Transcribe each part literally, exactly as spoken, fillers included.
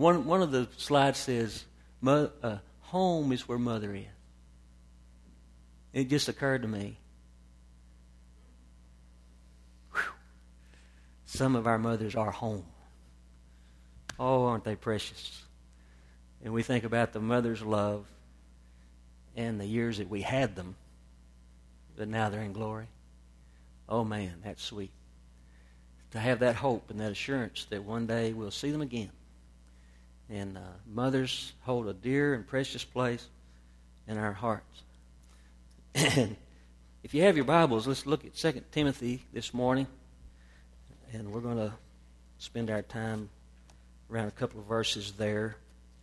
One one of the slides says, Mo, uh, home is where mother is. It just occurred to me. Whew. Some of our mothers are home. Oh, aren't they precious? And we think about the mother's love and the years that we had them, but now they're in glory. Oh, man, that's sweet. To have that hope and that assurance that one day we'll see them again. And uh, mothers hold a dear and precious place in our hearts. And if you have your Bibles, let's look at Second Timothy this morning. And we're going to spend our time around a couple of verses there.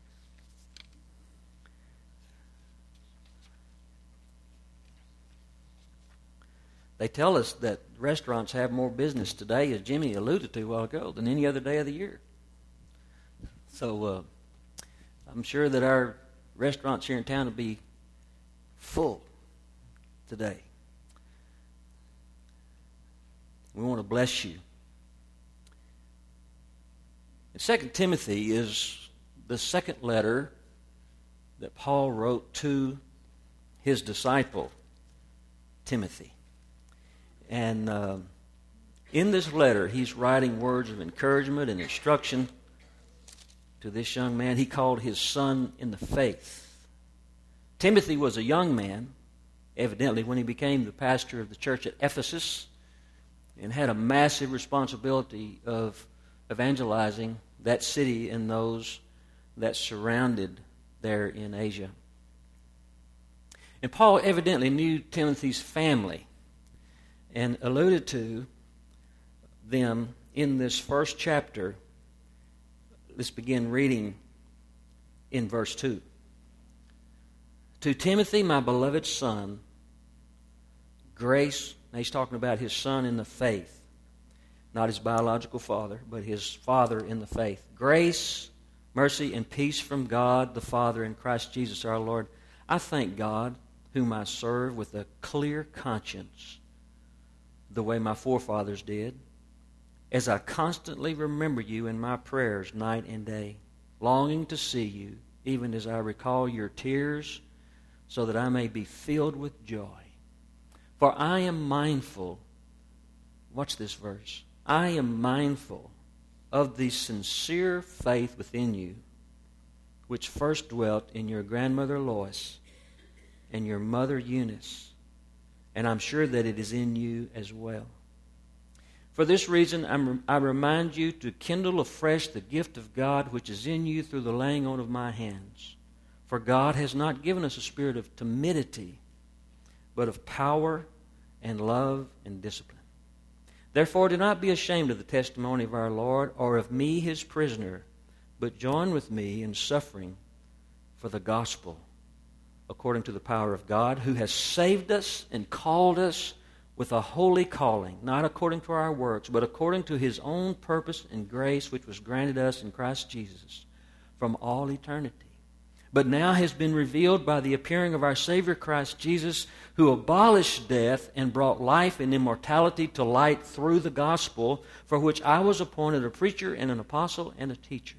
They tell us that restaurants have more business today, as Jimmy alluded to a while ago, than any other day of the year. So uh, I'm sure that our restaurants here in town will be full today. We want to bless you. And Second Timothy is the second letter that Paul wrote to his disciple, Timothy. And uh, in this letter, he's writing words of encouragement and instruction to this young man. He called his son in the faith. Timothy was a young man, evidently, when he became the pastor of the church at Ephesus and had a massive responsibility of evangelizing that city and those that surrounded there in Asia. And Paul evidently knew Timothy's family and alluded to them in this first chapter. Let's begin reading in verse two. To Timothy, my beloved son, grace. Now he's talking about his son in the faith, not his biological father, but his father in the faith. Grace, mercy, and peace from God the Father and Christ Jesus our Lord. I thank God, whom I serve with a clear conscience, the way my forefathers did, as I constantly remember you in my prayers night and day, longing to see you, even as I recall your tears, so that I may be filled with joy. For I am mindful, watch this verse, I am mindful of the sincere faith within you, which first dwelt in your grandmother Lois and your mother Eunice, and I'm sure that it is in you as well. For this reason, I'm, I remind you to kindle afresh the gift of God which is in you through the laying on of my hands. For God has not given us a spirit of timidity, but of power and love and discipline. Therefore, do not be ashamed of the testimony of our Lord or of me, his prisoner, but join with me in suffering for the gospel, according to the power of God, who has saved us and called us with a holy calling, not according to our works, but according to his own purpose and grace, which was granted us in Christ Jesus from all eternity, but now has been revealed by the appearing of our Savior Christ Jesus, who abolished death and brought life and immortality to light through the gospel, for which I was appointed a preacher and an apostle and a teacher.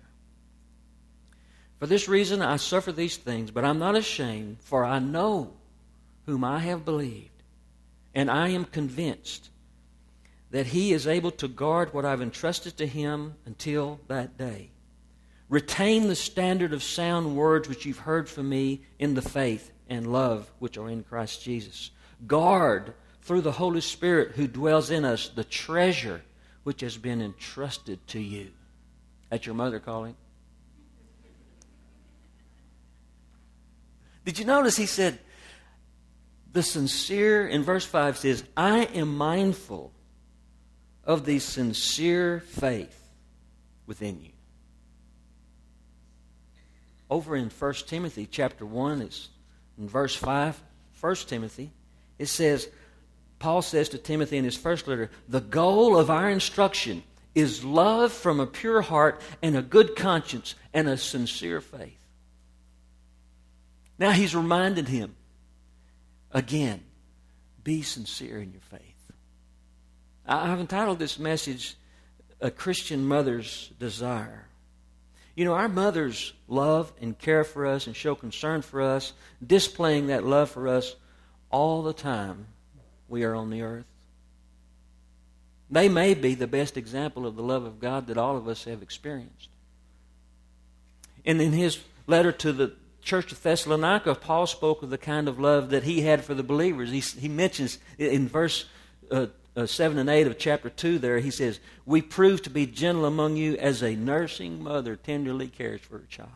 For this reason I suffer these things, but I'm not ashamed, for I know whom I have believed, and I am convinced that he is able to guard what I've entrusted to him until that day. Retain the standard of sound words which you've heard from me in the faith and love which are in Christ Jesus. Guard through the Holy Spirit who dwells in us the treasure which has been entrusted to you. That's your mother calling. Did you notice he said, the sincere, in verse five says, I am mindful of the sincere faith within you. Over in First Timothy chapter one, it's in verse five, First Timothy, it says, Paul says to Timothy in his first letter, the goal of our instruction is love from a pure heart and a good conscience and a sincere faith. Now he's reminded him, again, be sincere in your faith. I've entitled this message, A Christian Mother's Desire. You know, our mothers love and care for us and show concern for us, displaying that love for us all the time we are on the earth. They may be the best example of the love of God that all of us have experienced. And in his letter to the church of Thessalonica, Paul spoke of the kind of love that he had for the believers. He, he mentions in verse uh, uh, seven and eight of chapter two there, he says, "We prove to be gentle among you as a nursing mother tenderly cares for her child."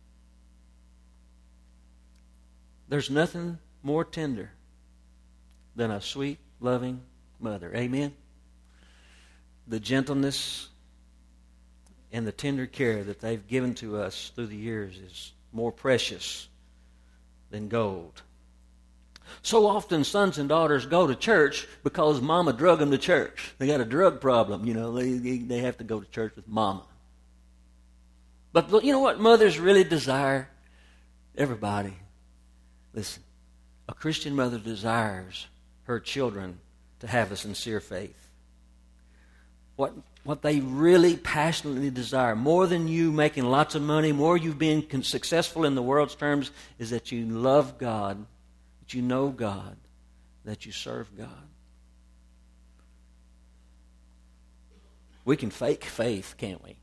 There's nothing more tender than a sweet, loving mother. Amen? The gentleness and the tender care that they've given to us through the years is more precious than gold. So often sons and daughters go to church because mama drug them to church. They got a drug problem, you know. They, they have to go to church with mama. But you know what mothers really desire? Everybody. Listen, a Christian mother desires her children to have a sincere faith. What what they really passionately desire, more than you making lots of money, more you being successful in the world's terms, is that you love God, that you know God, that you serve God. We can fake faith, can't we?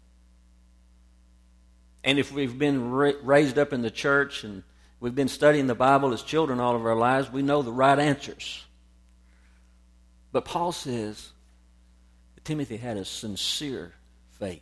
And if we've been ra- raised up in the church and we've been studying the Bible as children all of our lives, we know the right answers. But Paul says that Timothy had a sincere faith.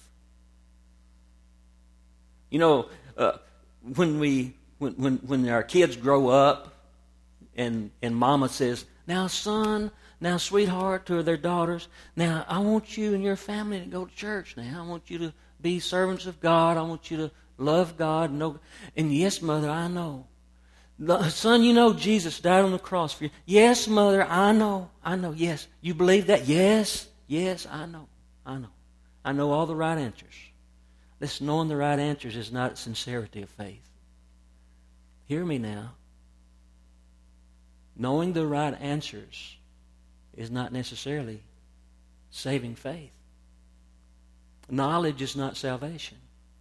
You know, uh, when we when, when when our kids grow up and and mama says, "Now, son, now, sweetheart," to their daughters, "Now, I want you and your family to go to church now. I want you to be servants of God. I want you to love God." And, know. and yes, mother, I know. Son, you know Jesus died on the cross for you. Yes, mother, I know. I know, yes. You believe that? Yes, yes, I know. I know. I know all the right answers. This knowing the right answers is not sincerity of faith. Hear me now. Knowing the right answers is not necessarily saving faith. Knowledge is not salvation.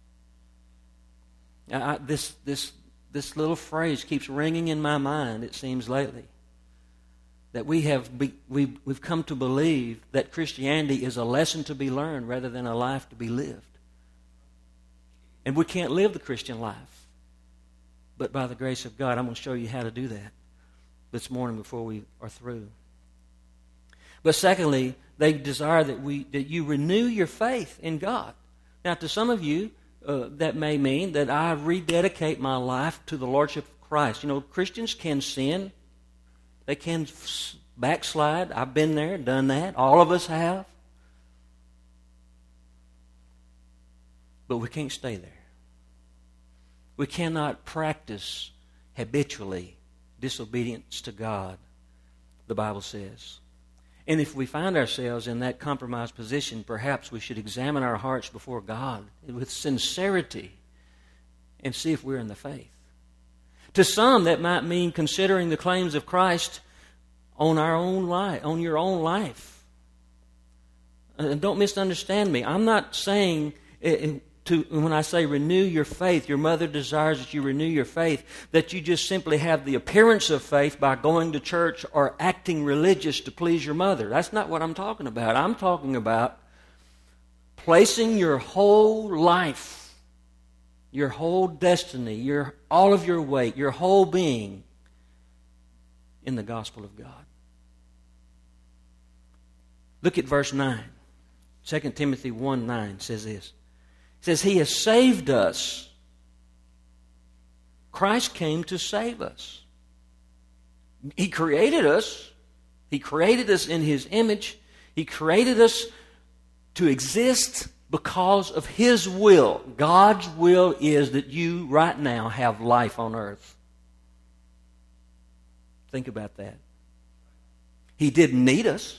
I, this, this, this little phrase keeps ringing in my mind, it seems lately, that we have be, we, we've come to believe that Christianity is a lesson to be learned rather than a life to be lived. And we can't live the Christian life. But by the grace of God, I'm going to show you how to do that this morning before we are through. But secondly, they desire that we that you renew your faith in God. Now, to some of you, uh, that may mean that I rededicate my life to the Lordship of Christ. You know, Christians can sin. They can backslide. I've been there, done that. All of us have. But we can't stay there. We cannot practice habitually disobedience to God, the Bible says. And if we find ourselves in that compromised position, perhaps we should examine our hearts before God with sincerity and see if we're in the faith. To some, that might mean considering the claims of Christ on our own life, on your own life. And don't misunderstand me. I'm not saying, to, when I say renew your faith, your mother desires that you renew your faith, that you just simply have the appearance of faith by going to church or acting religious to please your mother. That's not what I'm talking about. I'm talking about placing your whole life, your whole destiny, your all of your weight, your whole being in the gospel of God. Look at verse nine. Second Timothy one nine says this. It says, He has saved us. Christ came to save us. He created us. He created us in His image. He created us to exist because of His will. God's will is that you right now have life on earth. Think about that. He didn't need us,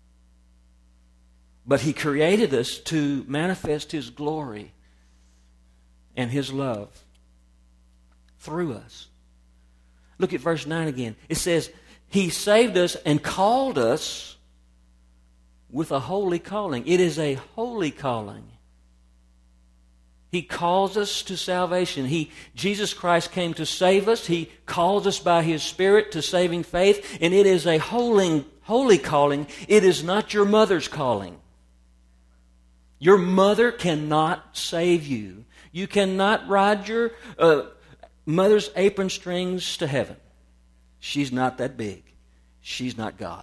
but He created us to manifest His glory and His love through us. Look at verse nine again. It says, He saved us and called us with a holy calling. It is a holy calling. He calls us to salvation. He, Jesus Christ came to save us. He calls us by His Spirit to saving faith, and it is a holy, holy calling. It is not your mother's calling. Your mother cannot save you. You cannot ride your uh, mother's apron strings to heaven. She's not that big. She's not God.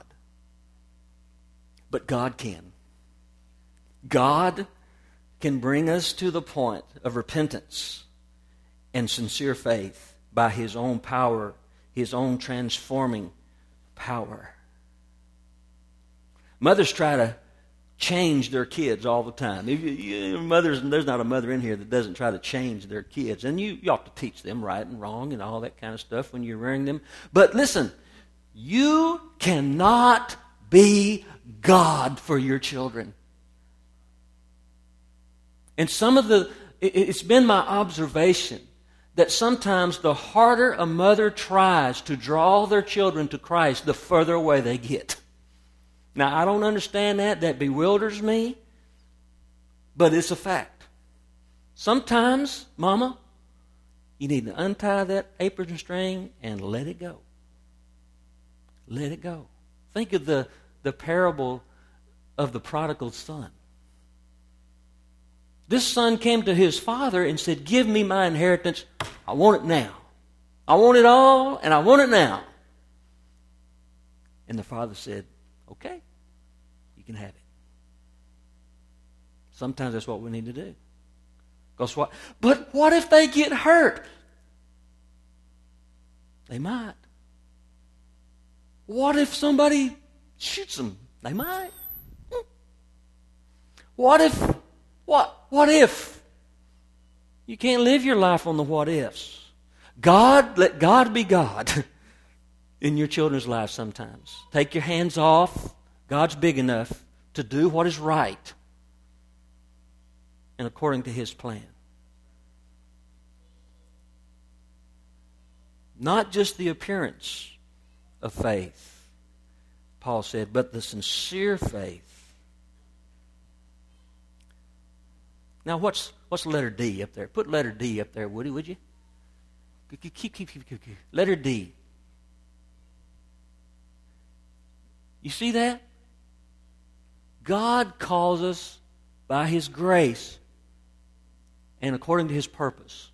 But God can. God can bring us to the point of repentance and sincere faith by His own power, His own transforming power. Mothers try to change their kids all the time. If you, you, mothers, there's not a mother in here that doesn't try to change their kids. And you, you ought to teach them right and wrong and all that kind of stuff when you're rearing them. But listen, you cannot be God for your children. And some of the, it's been my observation that sometimes the harder a mother tries to draw their children to Christ, the further away they get. Now, I don't understand that. That bewilders me. But it's a fact. Sometimes, Mama, you need to untie that apron string and let it go. Let it go. Think of the, the parable of the prodigal son. This son came to his father and said, "Give me my inheritance. I want it now. I want it all, and I want it now." And the father said, "Okay, you can have it." Sometimes that's what we need to do. Because what? But what if they get hurt? They might. What if somebody shoots them? They might. What if? What? What if? You can't live your life on the what ifs. God, let God be God in your children's lives sometimes. Take your hands off. God's big enough to do what is right and according to His plan. Not just the appearance of faith, Paul said, but the sincere faith. Now, what's what's letter D up there? Put letter D up there, Woody, would you? Keep, keep, keep, keep, keep. Letter D. You see that? God calls us by His grace and according to His purpose.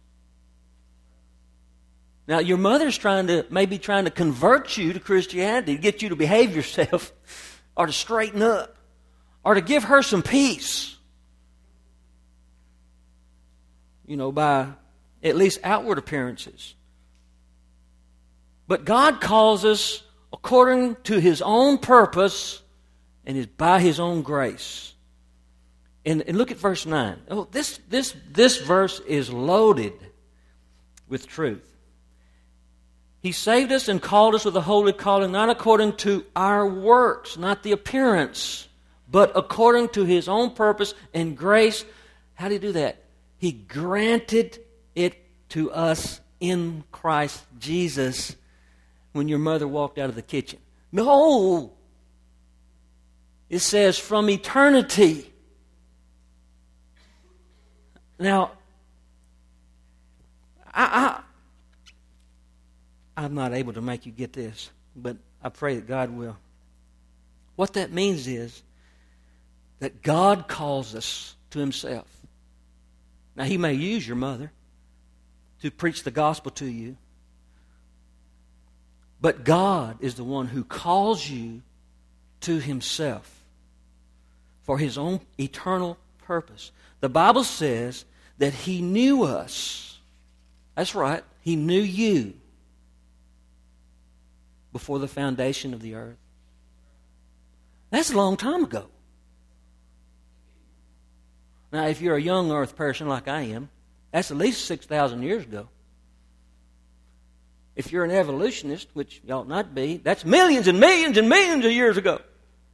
Now, your mother's trying to, maybe trying to convert you to Christianity, to get you to behave yourself, or to straighten up, or to give her some peace. You know, by at least outward appearances. But God calls us according to His own purpose and is by His own grace. And, and look at verse nine. Oh, this, this, this verse is loaded with truth. He saved us and called us with a holy calling, not according to our works, not the appearance, but according to His own purpose and grace. How did He do that? He granted it to us in Christ Jesus when your mother walked out of the kitchen. No! It says from eternity. Now, I, I, I'm not able to make you get this, but I pray that God will. What that means is that God calls us to Himself. Now, He may use your mother to preach the gospel to you, but God is the one who calls you to Himself for His own eternal purpose. The Bible says that He knew us. That's right. He knew you before the foundation of the earth. That's a long time ago. Now, if you're a young earth person like I am, that's at least six thousand years ago. If you're an evolutionist, which you ought not be, that's millions and millions and millions of years ago.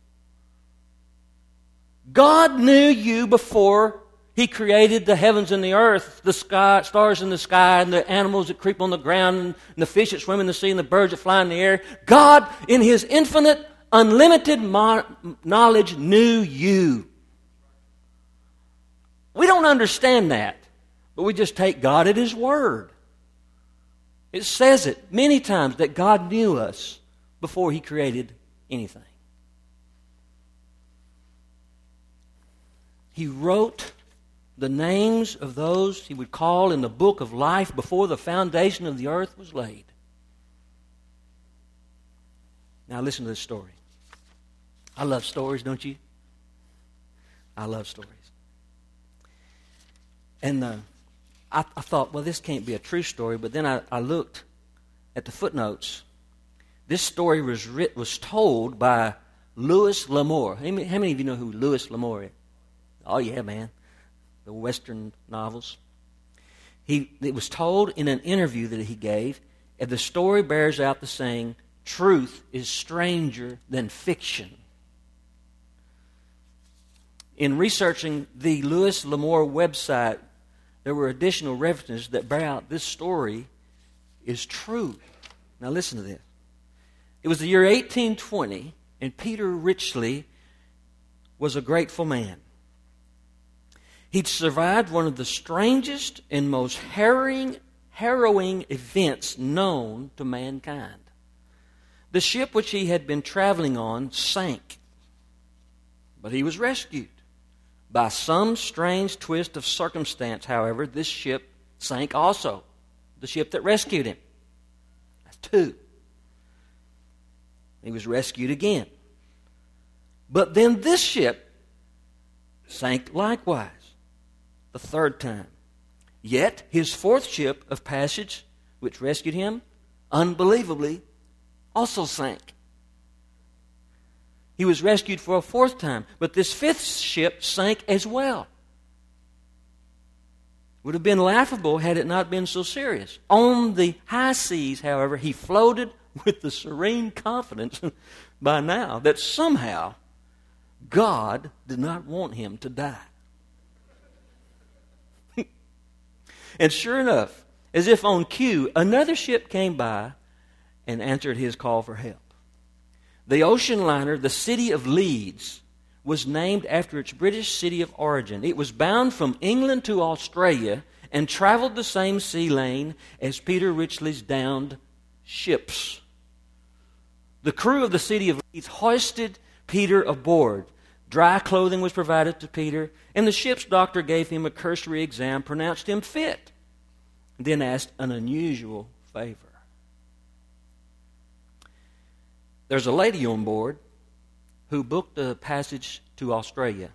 God knew you before He created the heavens and the earth, the sky, stars in the sky, and the animals that creep on the ground, and the fish that swim in the sea, and the birds that fly in the air. God, in His infinite, unlimited mo- knowledge, knew you. We don't understand that. But we just take God at His word. It says it many times that God knew us before He created anything. He wrote the names of those He would call in the book of life before the foundation of the earth was laid. Now listen to this story. I love stories, don't you? I love stories. And uh, I, I thought, well, this can't be a true story. But then I, I looked at the footnotes. This story was writ, was told by Louis L'Amour. How many, how many of you know who Louis L'Amour is? Oh, yeah, man. The Western novels. He, it was told in an interview that he gave, and the story bears out the saying, truth is stranger than fiction. In researching the Louis L'Amour website, there were additional references that bear out this story is true. Now listen to this. It was the year eighteen twenty, and Peter Ridgely was a grateful man. He'd survived one of the strangest and most harrowing, harrowing events known to mankind. The ship which he had been traveling on sank, but he was rescued. By some strange twist of circumstance, however, this ship sank also. The ship that rescued him. That's two. He was rescued again. But then this ship sank likewise, the third time. Yet his fourth ship of passage, which rescued him, unbelievably, also sank. He was rescued for a fourth time, but this fifth ship sank as well. Would have been laughable had it not been so serious. On the high seas, however, he floated with the serene confidence by now that somehow God did not want him to die. And sure enough, as if on cue, another ship came by and answered his call for help. The ocean liner, the City of Leeds, was named after its British city of origin. It was bound from England to Australia and traveled the same sea lane as Peter Ridgely's downed ships. The crew of the City of Leeds hoisted Peter aboard. Dry clothing was provided to Peter, and the ship's doctor gave him a cursory exam, pronounced him fit, and then asked an unusual favor. There's a lady on board who booked a passage to Australia.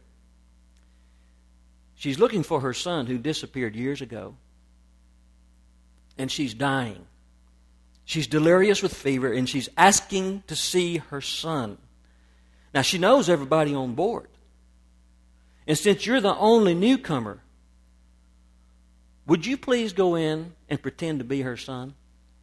She's looking for her son who disappeared years ago, and she's dying. She's delirious with fever, and she's asking to see her son. Now, she knows everybody on board. And since you're the only newcomer, would you please go in and pretend to be her son?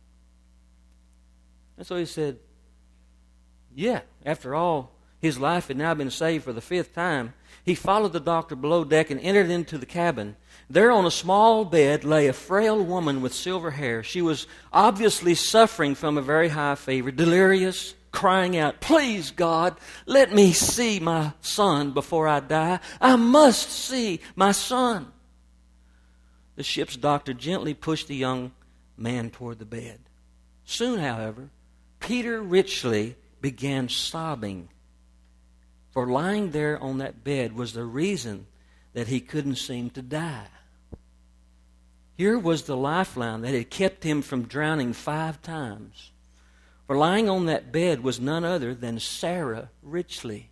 And so he said, yeah. After all, his life had now been saved for the fifth time. He followed the doctor below deck and entered into the cabin. There on a small bed lay a frail woman with silver hair. She was obviously suffering from a very high fever, delirious, crying out, "Please, God, let me see my son before I die. I must see my son." The ship's doctor gently pushed the young man toward the bed. Soon, however, Peter Ridgely began sobbing, for lying there on that bed was the reason that he couldn't seem to die. Here was the lifeline that had kept him from drowning five times. For lying on that bed was none other than Sarah Ridgely,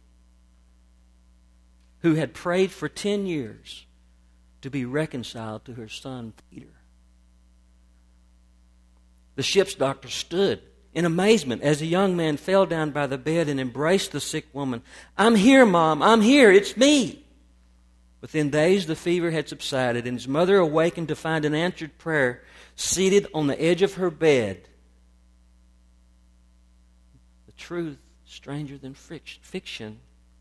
who had prayed for ten years to be reconciled to her son Peter. The ship's doctor stood in amazement as the young man fell down by the bed and embraced the sick woman. "I'm here, Mom. I'm here. It's me." Within days, the fever had subsided, and his mother awakened to find an answered prayer seated on the edge of her bed. The truth, stranger than fiction.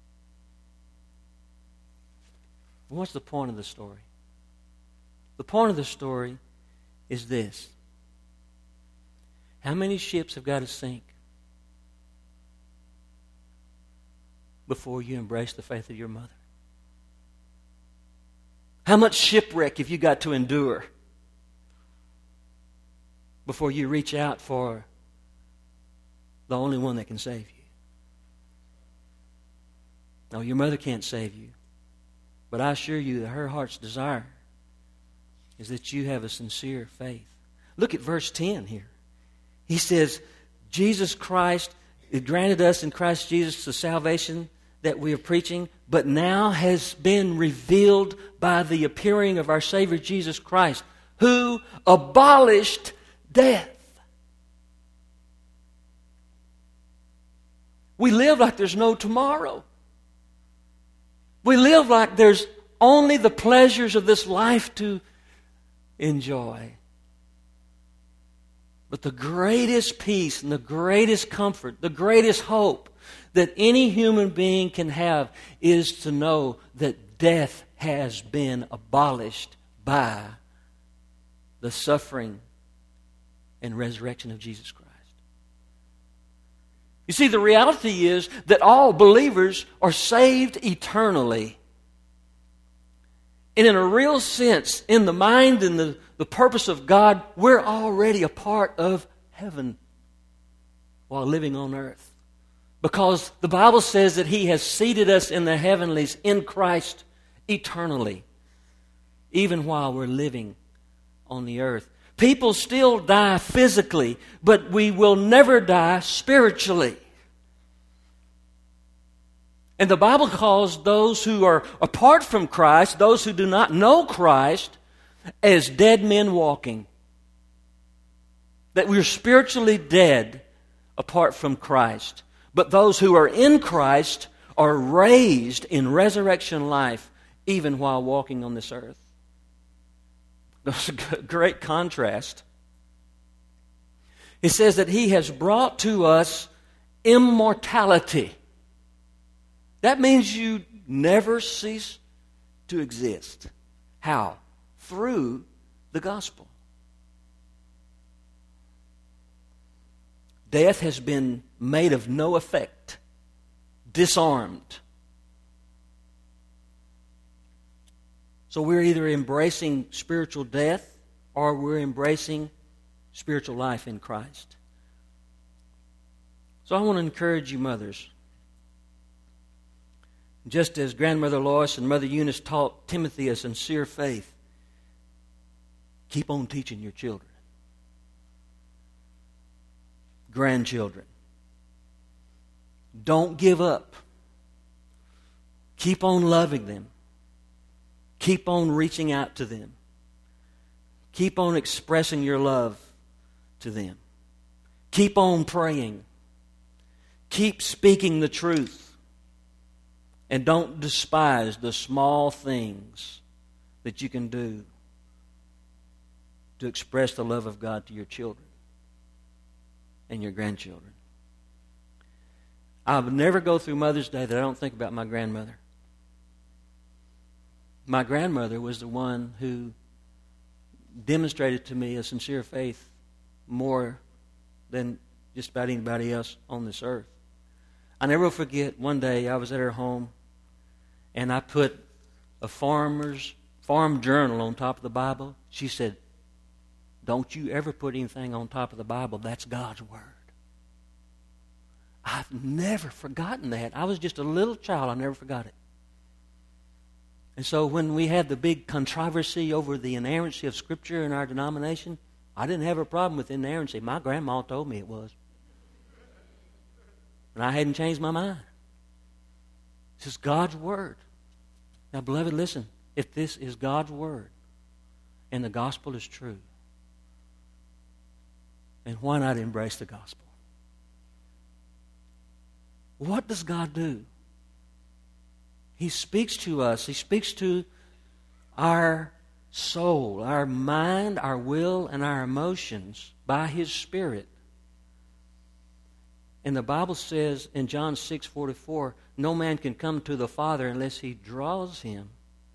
What's the point of the story? The point of the story is this. How many ships have got to sink before you embrace the faith of your mother? How much shipwreck have you got to endure before you reach out for the only one that can save you? No, your mother can't save you. But I assure you that her heart's desire is that you have a sincere faith. Look at verse ten here. He says, Jesus Christ, it granted us in Christ Jesus the salvation that we are preaching, but now has been revealed by the appearing of our Savior Jesus Christ, who abolished death. We live like there's no tomorrow. We live like there's only the pleasures of this life to enjoy. But the greatest peace and the greatest comfort, the greatest hope that any human being can have is to know that death has been abolished by the suffering and resurrection of Jesus Christ. You see, the reality is that all believers are saved eternally. And in a real sense, in the mind and the, the purpose of God, we're already a part of heaven while living on earth. Because the Bible says that He has seated us in the heavenlies in Christ eternally, even while we're living on the earth. People still die physically, but we will never die spiritually. And the Bible calls those who are apart from Christ, those who do not know Christ, as dead men walking. That we're spiritually dead apart from Christ. But those who are in Christ are raised in resurrection life even while walking on this earth. There's a great contrast. It says that He has brought to us immortality. That means you never cease to exist. How? Through the gospel. Death has been made of no effect, disarmed. So we're either embracing spiritual death or we're embracing spiritual life in Christ. So I want to encourage you, mothers. Just as Grandmother Lois and Mother Eunice taught Timothy a sincere faith, keep on teaching your children. Grandchildren. Don't give up. Keep on loving them. Keep on reaching out to them. Keep on expressing your love to them. Keep on praying. Keep speaking the truth. And don't despise the small things that you can do to express the love of God to your children and your grandchildren. I would never go through Mother's Day that I don't think about my grandmother. My grandmother was the one who demonstrated to me a sincere faith more than just about anybody else on this earth. I never will forget one day I was at her home and I put a farmer's farm journal on top of the Bible. She said, "Don't you ever put anything on top of the Bible. That's God's Word." I've never forgotten that. I was just a little child. I never forgot it. And so when we had the big controversy over the inerrancy of Scripture in our denomination, I didn't have a problem with inerrancy. My grandma told me it was. And I hadn't changed my mind. This is God's Word. Now, beloved, listen. If this is God's Word and the gospel is true, then why not embrace the gospel? What does God do? He speaks to us. He speaks to our soul, our mind, our will, and our emotions by His Spirit. And the Bible says in John six forty-four, no man can come to the Father unless He draws him.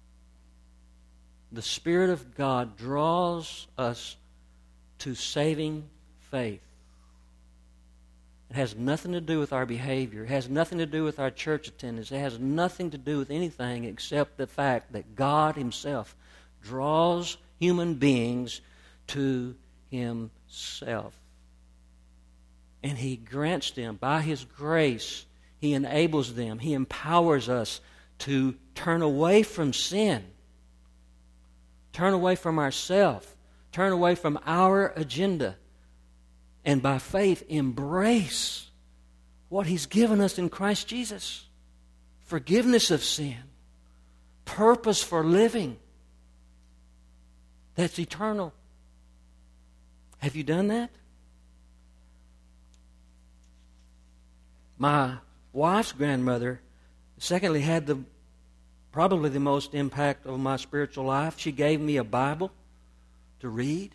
The Spirit of God draws us to saving faith. It has nothing to do with our behavior. It has nothing to do with our church attendance. It has nothing to do with anything except the fact that God Himself draws human beings to Himself. And He grants them, by His grace, He enables them, He empowers us to turn away from sin, turn away from ourselves, turn away from our agenda, and by faith embrace what He's given us in Christ Jesus. Forgiveness of sin, purpose for living that's eternal. Have you done that? My wife's grandmother, secondly, had the probably the most impact on my spiritual life. She gave me a Bible to read.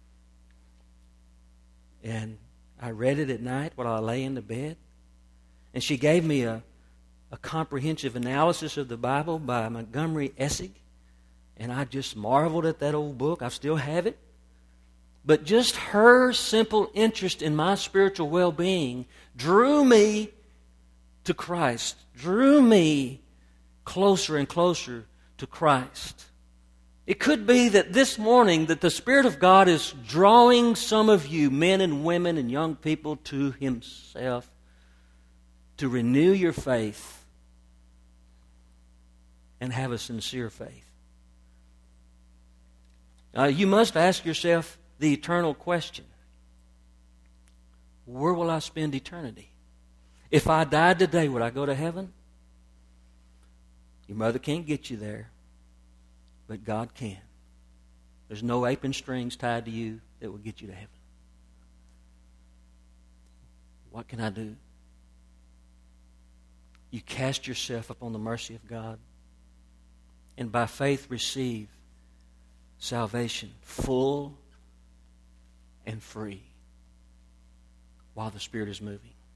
And I read it at night while I lay in the bed. And she gave me a, a comprehensive analysis of the Bible by Montgomery Essig. And I just marveled at that old book. I still have it. But just her simple interest in my spiritual well-being drew me to Christ, drew me closer and closer to Christ. It could be that this morning that the Spirit of God is drawing some of you, men and women and young people, to Himself to renew your faith and have a sincere faith. Uh, you must ask yourself the eternal question: where will I spend eternity? If I died today, would I go to heaven? Your mother can't get you there, but God can. There's no apron strings tied to you that will get you to heaven. What can I do? You cast yourself upon the mercy of God, and by faith receive salvation, full and free, while the Spirit is moving.